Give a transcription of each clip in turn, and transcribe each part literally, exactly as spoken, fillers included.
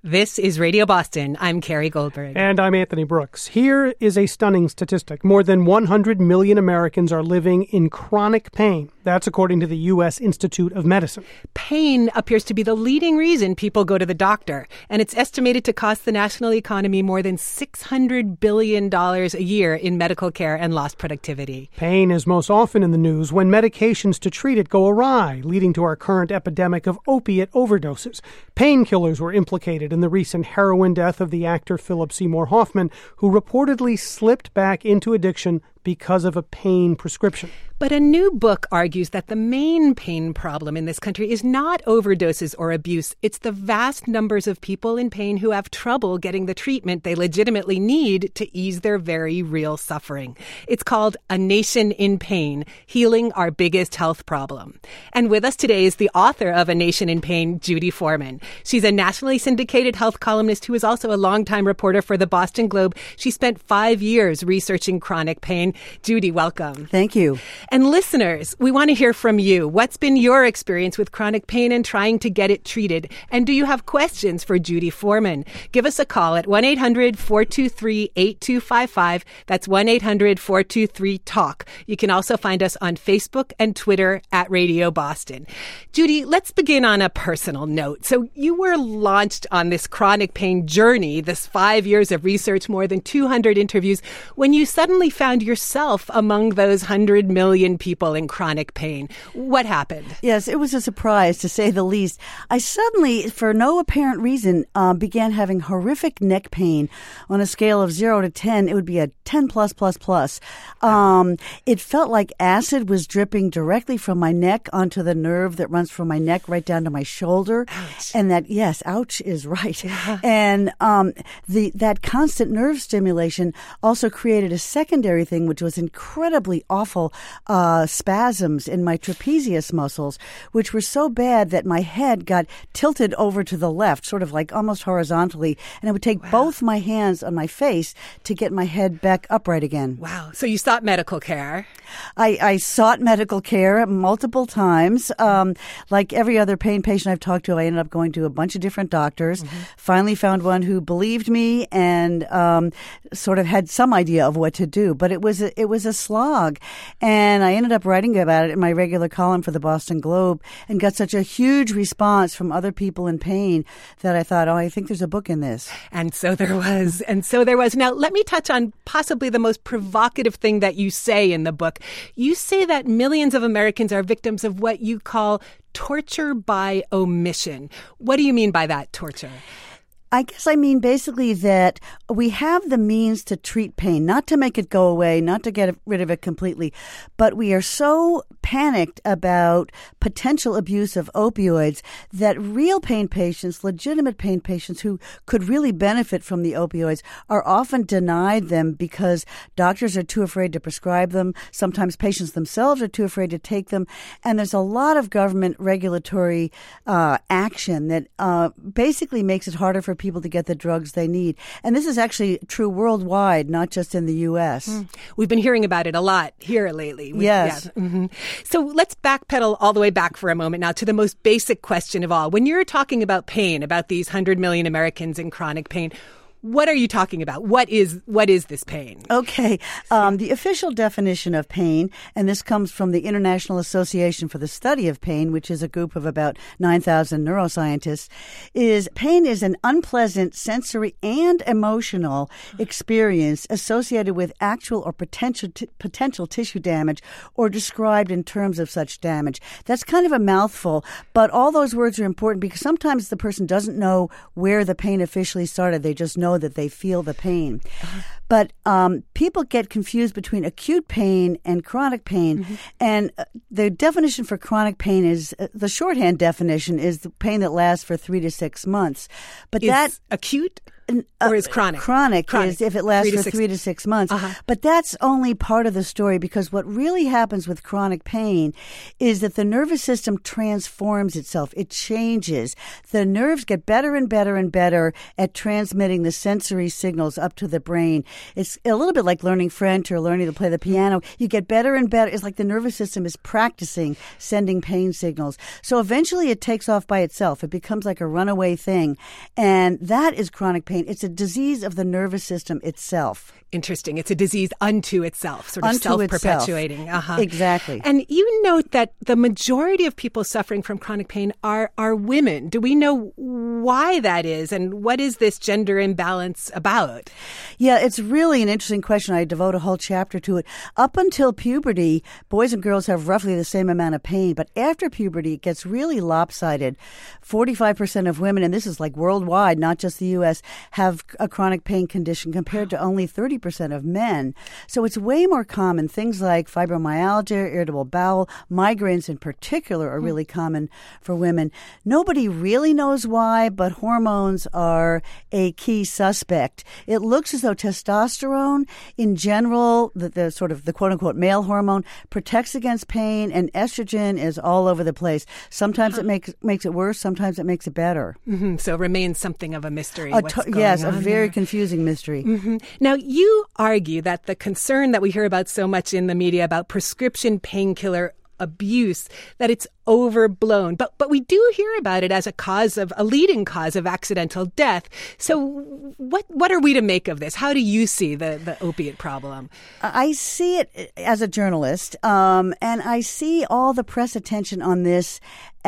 This is Radio Boston. I'm Carrie Goldberg. And I'm Anthony Brooks. Here is a stunning statistic. More than one hundred million Americans are living in chronic pain. That's according to the U S Institute of Medicine. Pain appears to be the leading reason people go to the doctor, and it's estimated to cost the national economy more than six hundred billion dollars a year in medical care and lost productivity. Pain is most often in the news when medications to treat it go awry, leading to our current epidemic of opiate overdoses. Painkillers were implicated in the recent heroin death of the actor Philip Seymour Hoffman, who reportedly slipped back into addiction because of a pain prescription. But a new book argues that the main pain problem in this country is not overdoses or abuse. It's the vast numbers of people in pain who have trouble getting the treatment they legitimately need to ease their very real suffering. It's called A Nation in Pain, Healing Our Biggest Health Problem. And with us today is the author of A Nation in Pain, Judy Foreman. She's a nationally syndicated health columnist who is also a longtime reporter for the Boston Globe. She spent five years researching chronic pain. Judy, welcome. Thank you. And listeners, we want to hear from you. What's been your experience with chronic pain and trying to get it treated? And do you have questions for Judy Foreman? Give us a call at one eight hundred four two three eight two five five. That's one eight hundred four two three talk. You can also find us on Facebook and Twitter at Radio Boston. Judy, let's begin on a personal note. So you were launched on this chronic pain journey, this five years of research, more than two hundred interviews, when you suddenly found yourself among those one hundred million people in chronic pain. What happened? Yes, it was a surprise, to say the least. I suddenly, for no apparent reason, uh, began having horrific neck pain. On a scale of zero to ten, it would be a ten plus plus plus. Um, it felt like acid was dripping directly from my neck onto the nerve that runs from my neck right down to my shoulder. Ouch. And that, yes, ouch is right. Yeah. And um, the that constant nerve stimulation also created a secondary thing, which was incredibly awful uh, spasms in my trapezius muscles, which were so bad that my head got tilted over to the left, sort of like almost horizontally, and it would take wow. both my hands on my face to get my head back upright again. Wow. So you sought medical care. I, I sought medical care multiple times. Um, like every other pain patient I've talked to, I ended up going to a bunch of different doctors, mm-hmm. finally found one who believed me and um, sort of had some idea of what to do. But it was a, it was a slog. And I ended up writing about it in my regular column for the Boston Globe and got such a huge response from other people in pain that I thought, oh, I think there's a book in this. And so there was. And so there was. Now, let me touch on possibly the most provocative thing that you say in the book. You say that millions of Americans are victims of what you call torture by omission. What do you mean by that, torture? I guess I mean basically that we have the means to treat pain, not to make it go away, not to get rid of it completely, but we are so panicked about potential abuse of opioids that real pain patients, legitimate pain patients who could really benefit from the opioids are often denied them because doctors are too afraid to prescribe them. Sometimes patients themselves are too afraid to take them. And there's a lot of government regulatory uh, action that uh, basically makes it harder for people to get the drugs they need. And this is actually true worldwide, not just in the U S. Mm. We've been hearing about it a lot here lately. We, yes. Yeah. Mm-hmm. So let's backpedal all the way back for a moment now to the most basic question of all. When you're talking about pain, about these one hundred million Americans in chronic pain, what are you talking about? What is what is this pain? Okay. Um, the official definition of pain, and this comes from the International Association for the Study of Pain, which is a group of about nine thousand neuroscientists, is pain is an unpleasant sensory and emotional experience associated with actual or potential t- potential tissue damage or described in terms of such damage. That's kind of a mouthful, but all those words are important because sometimes the person doesn't know where the pain officially started. They just know that they feel the pain. Uh-huh. But um, people get confused between acute pain and chronic pain. Mm-hmm. And uh, the definition for chronic pain is, uh, the shorthand definition is the pain that lasts for three to six months. But is that acute? Or is chronic? Chronic, chronic is if it lasts three for six three to six months. Uh-huh. But that's only part of the story, because what really happens with chronic pain is that the nervous system transforms itself. It changes. The nerves get better and better and better at transmitting the sensory signals up to the brain. It's a little bit like learning French or learning to play the piano. You get better and better. It's like the nervous system is practicing sending pain signals. So eventually it takes off by itself. It becomes like a runaway thing. And that is chronic pain. It's a disease of the nervous system itself. Interesting. It's a disease unto itself, sort of Unto self-perpetuating. Itself. Uh-huh. Exactly. And you note that the majority of people suffering from chronic pain are, are women. Do we know why that is, and what is this gender imbalance about? Yeah, it's really an interesting question. I devote a whole chapter to it. Up until puberty, boys and girls have roughly the same amount of pain, but after puberty, it gets really lopsided. forty-five percent of women, and this is like worldwide, not just the U S, have a chronic pain condition compared to only thirty percent of men. So it's way more common. Things like fibromyalgia, irritable bowel, migraines in particular are really common for women. Nobody really knows why, but hormones are a key suspect. It looks as though testosterone in general, the, the sort of the quote-unquote male hormone, protects against pain, and estrogen is all over the place. Sometimes it makes makes it worse, sometimes it makes it better. Mm-hmm. So it remains something of a mystery. A what's to- going yes, on a very there. confusing mystery. Mm-hmm. Now, you argue that the concern that we hear about so much in the media about prescription painkiller abuse, that it's overblown. But but we do hear about it as a cause of, a leading cause of accidental death. So what what are we to make of this? How do you see the, the opiate problem? I see it as a journalist, um, and I see all the press attention on this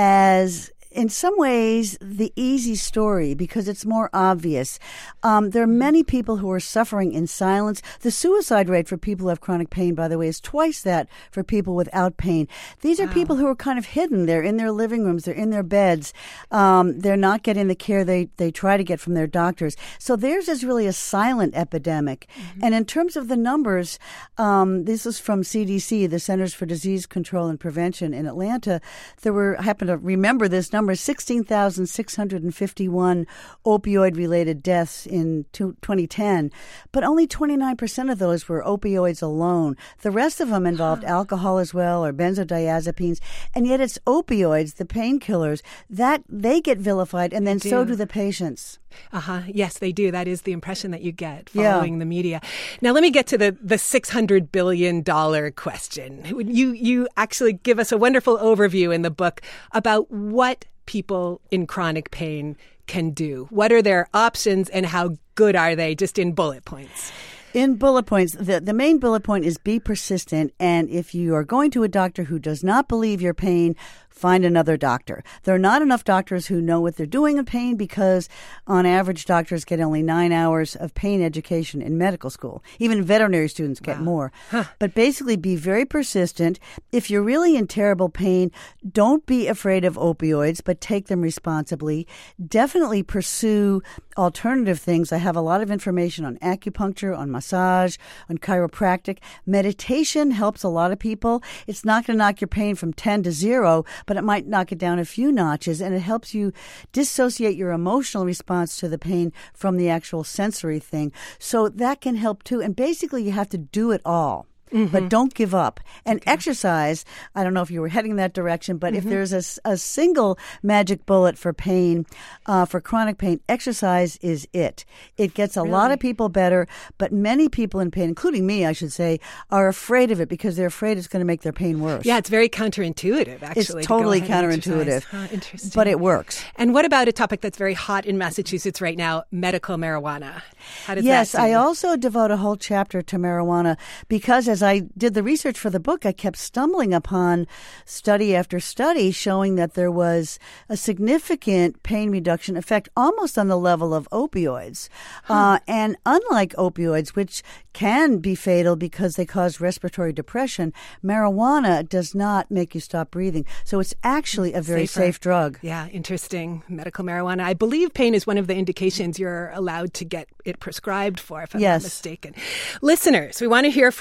as, in some ways, the easy story, because it's more obvious. Um, there are many people who are suffering in silence. The suicide rate for people who have chronic pain, by the way, is twice that for people without pain. These are Wow. people who are kind of hidden. They're in their living rooms. They're in their beds. Um, they're not getting the care they, they try to get from their doctors. So theirs is really a silent epidemic. Mm-hmm. And in terms of the numbers, um, this is from C D C, the Centers for Disease Control and Prevention in Atlanta. There were, I happen to remember this number, sixteen thousand six hundred fifty-one opioid-related deaths in twenty ten, but only twenty-nine percent of those were opioids alone. The rest of them involved alcohol as well, or benzodiazepines, and yet it's opioids, the painkillers, that they get vilified, and then They so do. do the patients. Uh-huh. Yes, they do. That is the impression that you get Yeah. following the media. Now, let me get to the, the six hundred billion dollars question. You, you actually give us a wonderful overview in the book about what people in chronic pain can do. What are their options, and how good are they, just in bullet points? In bullet points, the, the main bullet point is be persistent. And if you are going to a doctor who does not believe your pain, find another doctor. There are not enough doctors who know what they're doing in pain, because on average, doctors get only nine hours of pain education in medical school. Even veterinary students get Wow. more. Huh. But basically, be very persistent. If you're really in terrible pain, don't be afraid of opioids, but take them responsibly. Definitely pursue alternative things. I have a lot of information on acupuncture, on massage, on chiropractic. Meditation helps a lot of people. It's not going to knock your pain from ten to zero, but it might knock it down a few notches, and it helps you dissociate your emotional response to the pain from the actual sensory thing. So that can help too. And basically, you have to do it all. Mm-hmm. But don't give up. And okay. Exercise, I don't know if you were heading that direction, but mm-hmm. if there's a, a single magic bullet for pain, uh, for chronic pain, exercise is it. It gets a really? lot of people better, but many people in pain, including me, I should say, are afraid of it because they're afraid it's going to make their pain worse. Yeah, it's very counterintuitive, actually. It's totally to go ahead and counterintuitive. Huh, interesting. But it works. And what about a topic that's very hot in Massachusetts right now, medical marijuana? How does yes, that I also devote a whole chapter to marijuana because as I did the research for the book, I kept stumbling upon study after study showing that there was a significant pain reduction effect almost on the level of opioids. Huh. Uh, and unlike opioids, which can be fatal because they cause respiratory depression, marijuana does not make you stop breathing. So it's actually a very Safer. safe drug. Yeah, interesting. Medical marijuana. I believe pain is one of the indications you're allowed to get it prescribed for, if I'm yes. not mistaken. Listeners, we want to hear from you. What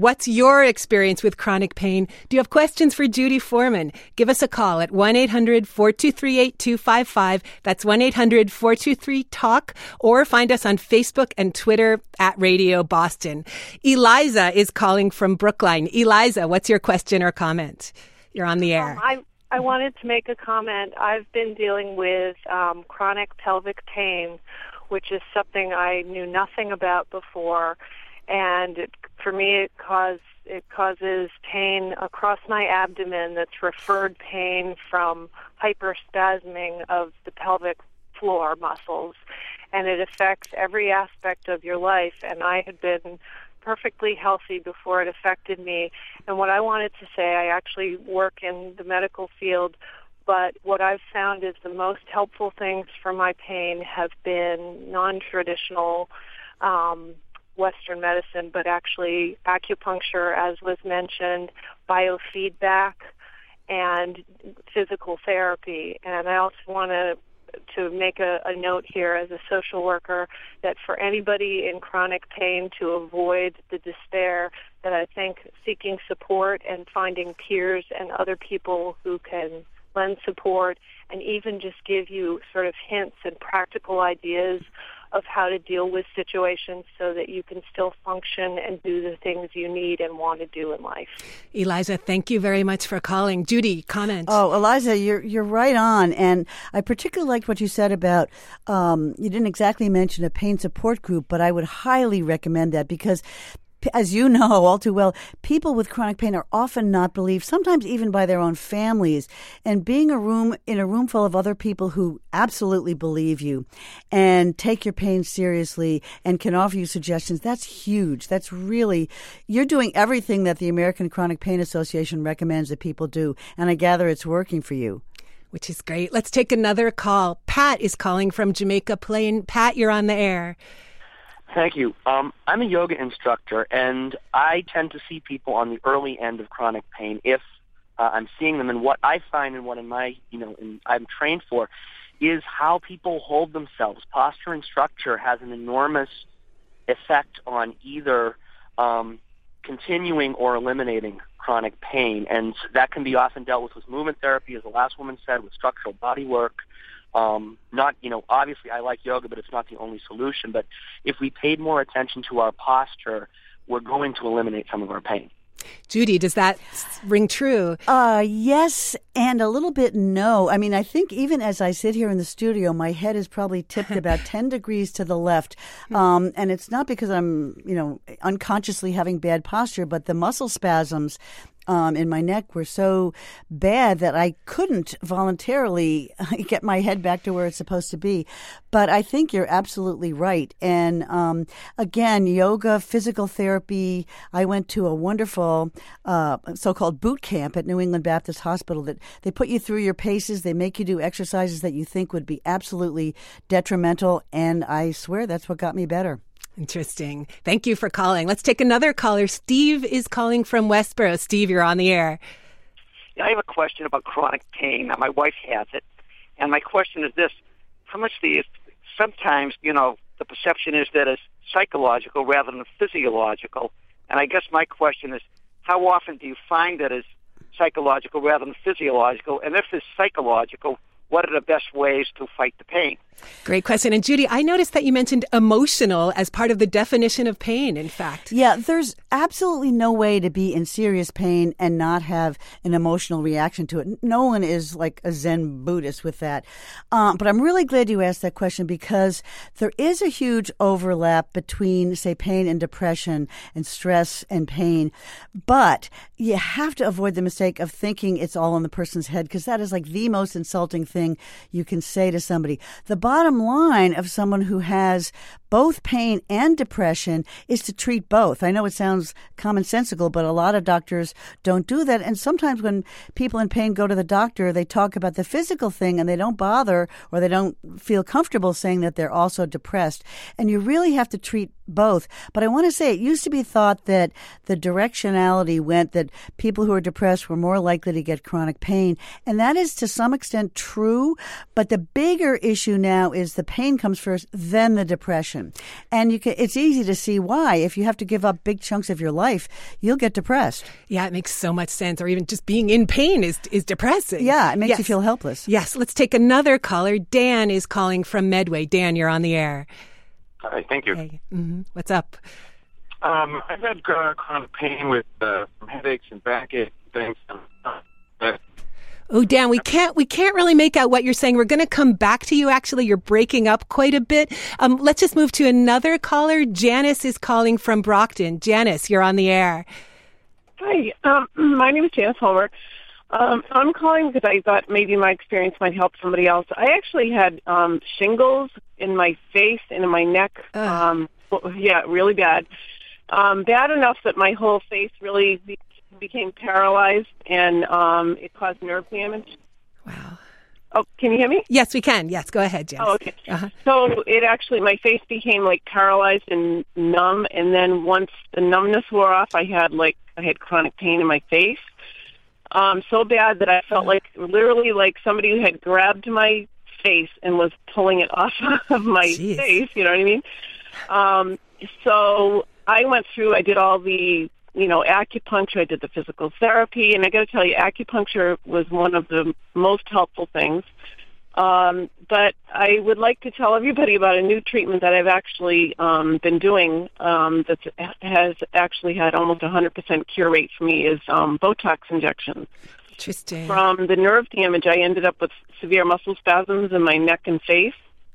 What's your experience with chronic pain? Do you have questions for Judy Foreman? Give us a call at one eight hundred four two three eight two five five. That's one eight hundred four two three talk, or find us on Facebook and Twitter at Radio Boston. Eliza is calling from Brookline. Eliza, what's your question or comment? You're on the air. Um, I, I wanted to make a comment. I've been dealing with um, chronic pelvic pain, which is something I knew nothing about before. And it, for me, it, cause, it causes pain across my abdomen that's referred pain from hyperspasming of the pelvic floor muscles. And it affects every aspect of your life. And I had been perfectly healthy before it affected me. And what I wanted to say, I actually work in the medical field, but what I've found is the most helpful things for my pain have been non-traditional um, Western medicine, but actually acupuncture, as was mentioned, biofeedback, and physical therapy. And I also want to to make a, a note here as a social worker that for anybody in chronic pain to avoid the despair, that I think seeking support and finding peers and other people who can lend support and even just give you sort of hints and practical ideas of how to deal with situations so that you can still function and do the things you need and want to do in life. Eliza, thank you very much for calling. Judy, comment. Oh, Eliza, you're you're right on. And I particularly liked what you said about, um, you didn't exactly mention a pain support group, but I would highly recommend that because, as you know all too well, people with chronic pain are often not believed, sometimes even by their own families. And being a room in a room full of other people who absolutely believe you and take your pain seriously and can offer you suggestions, that's huge. That's really, you're doing everything that the American Chronic Pain Association recommends that people do. And I gather it's working for you. Which is great. Let's take another call. Pat is calling from Jamaica Plain. Pat, you're on the air. Thank you. Um, I'm a yoga instructor, and I tend to see people on the early end of chronic pain if uh, I'm seeing them. And what I find and what in my, you know, in, I'm trained for is how people hold themselves. Posture and structure has an enormous effect on either um, continuing or eliminating chronic pain, and that can be often dealt with with movement therapy, as the last woman said, with structural body work. Um, not, you know, obviously I like yoga, but it's not the only solution. But if we paid more attention to our posture, we're going to eliminate some of our pain. Judy, does that ring true? Uh, yes, and a little bit no. I mean, I think even as I sit here in the studio, my head is probably tipped about ten degrees to the left. Um, and it's not because I'm, you know, unconsciously having bad posture, but the muscle spasms Um, in my neck were so bad that I couldn't voluntarily get my head back to where it's supposed to be. But I think you're absolutely right. And um, again, yoga, physical therapy. I went to a wonderful uh, so-called boot camp at New England Baptist Hospital that they put you through your paces. They make you do exercises that you think would be absolutely detrimental. And I swear that's what got me better. Interesting. Thank you for calling. Let's take another caller. Steve is calling from Westboro. Steve, you're on the air. I have a question about chronic pain. Now, my wife has it. And my question is this. How much do you, sometimes, you know, the perception is that it's psychological rather than physiological. And I guess my question is, how often do you find that it's psychological rather than physiological? And if it's psychological, what are the best ways to fight the pain? Great question. And Judy, I noticed that you mentioned emotional as part of the definition of pain, in fact. Yeah, there's absolutely no way to be in serious pain and not have an emotional reaction to it. No one is like a Zen Buddhist with that. Um, but I'm really glad you asked that question because there is a huge overlap between, say, pain and depression and stress and pain. But you have to avoid the mistake of thinking it's all in the person's head because that is like the most insulting thing you can say to somebody. The bottom line of someone who has both pain and depression is to treat both. I know it sounds commonsensical, but a lot of doctors don't do that. And sometimes when people in pain go to the doctor, they talk about the physical thing and they don't bother or they don't feel comfortable saying that they're also depressed. And you really have to treat both. But I want to say it used to be thought that the directionality went that people who are depressed were more likely to get chronic pain. And that is to some extent true. But the bigger issue now is the pain comes first, then the depression. depression. And you can, it's easy to see why. If you have to give up big chunks of your life, you'll get depressed. Yeah, it makes so much sense. Or even just being in pain is is depressing. Yeah, it makes yes. you feel helpless. Yes, let's take another caller. Dan is calling from Medway. Dan, you're on the air. Hi, thank you. Hey. Mm-hmm. What's up? Um, I've had uh, chronic pain with uh, headaches and backache and things. Uh, Oh, Dan, we can't we can't really make out what you're saying. We're going to come back to you. Actually, you're breaking up quite a bit. Um, let's just move to another caller. Janice is calling from Brockton. Janice, you're on the air. Hi, um, my name is Janice Homer. Um, I'm calling because I thought maybe my experience might help somebody else. I actually had um, shingles in my face and in my neck. Um, yeah, really bad. Um, bad enough that my whole face really be- became paralyzed, and um, it caused nerve damage. Wow. Oh, can you hear me? Yes, we can. Yes, go ahead, Janice. Oh, okay. Uh-huh. So it actually, my face became like paralyzed and numb, and then once the numbness wore off, I had like, I had chronic pain in my face. Um, so bad that I felt like literally like somebody had grabbed my face and was pulling it off of my Jeez. face, you know what I mean? Um, so I went through, I did all the, you know, acupuncture, I did the physical therapy, and I got to tell you, acupuncture was one of the most helpful things. Um, but I would like to tell everybody about a new treatment that I've actually um, been doing um, that has actually had almost a one hundred percent cure rate for me is um, Botox injections. Interesting. From the nerve damage, I ended up with severe muscle spasms in my neck and face.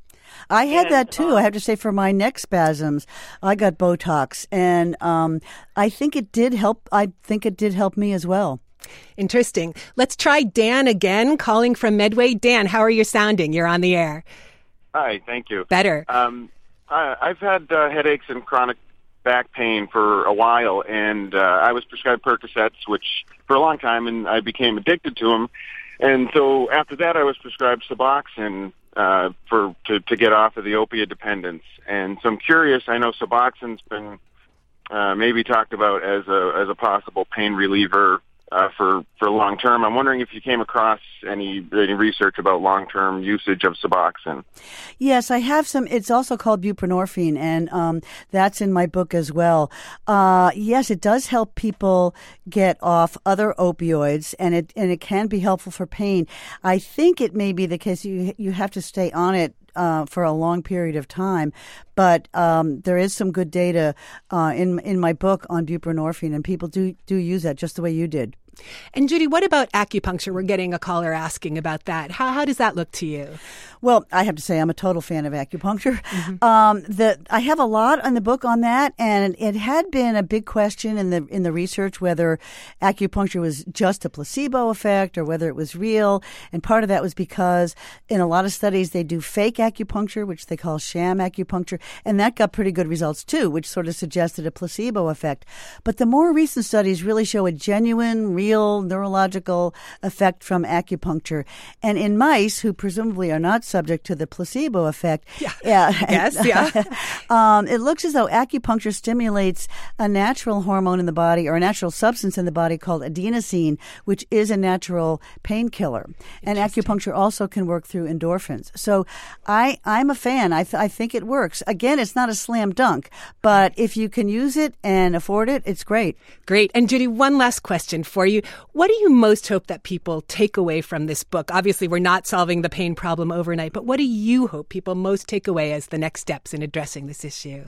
I had And, that too. uh, I have to say, for my neck spasms, I got Botox, and um, I think it did help. I think it did help me as well. Interesting. Let's try Dan again, calling from Medway. Dan, how are you sounding? You're on the air. Hi, thank you. Better. Um, I, I've had uh, headaches and chronic back pain for a while, and uh, I was prescribed Percocets, which for a long time, and I became addicted to them. And so after that, I was prescribed Suboxone uh, for to, to get off of the opiate dependence. And so I'm curious. I know Suboxone's been uh, maybe talked about as a as a possible pain reliever uh, for for long term. I'm wondering if you came across any any research about long term usage of Suboxone. Yes, I have some. It's also called buprenorphine, and um, that's in my book as well. Uh, yes, it does help people get off other opioids, and it and it can be helpful for pain. I think it may be the case you you have to stay on it Uh, for a long period of time, but um, there is some good data uh, in in my book on buprenorphine, and people do do use that just the way you did. And Judy, what about acupuncture? We're getting a caller asking about that. How how does that look to you? Well, I have to say I'm a total fan of acupuncture. Mm-hmm. Um, the I have a lot in the book on that, and it had been a big question in the in the research whether acupuncture was just a placebo effect or whether it was real. And part of that was because in a lot of studies they do fake acupuncture, which they call sham acupuncture, and that got pretty good results too, which sort of suggested a placebo effect. But the more recent studies really show a genuine, real neurological effect from acupuncture. And in mice who presumably are not subject to the placebo effect, Yeah. yeah, Yes, yeah. um, it looks as though acupuncture stimulates a natural hormone in the body or a natural substance in the body called adenosine, which is a natural painkiller. And acupuncture also can work through endorphins. So I, I'm a fan. I, th- I think it works. Again, it's not a slam dunk, but if you can use it and afford it, it's great. Great. And Judy, one last question for you. What do you most hope that people take away from this book? Obviously, we're not solving the pain problem overnight, but what do you hope people most take away as the next steps in addressing this issue?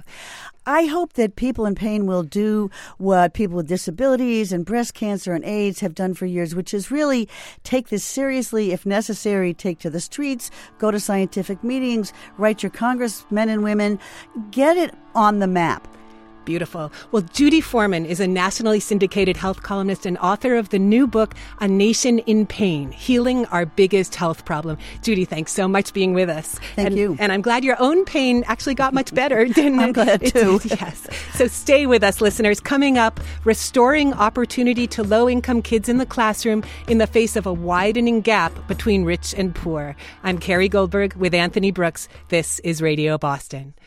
I hope that people in pain will do what people with disabilities and breast cancer and AIDS have done for years, which is really take this seriously. If necessary, take to the streets, go to scientific meetings, write your congressmen and women, get it on the map. Beautiful. Well, Judy Foreman is a nationally syndicated health columnist and author of the new book, A Nation in Pain, Healing Our Biggest Health Problem. Judy, thanks so much for being with us. Thank and, you. And I'm glad your own pain actually got much better. Didn't I'm it? glad It too. did, yes. So stay with us, listeners. Coming up, restoring opportunity to low-income kids in the classroom in the face of a widening gap between rich and poor. I'm Carrie Goldberg with Anthony Brooks. This is Radio Boston.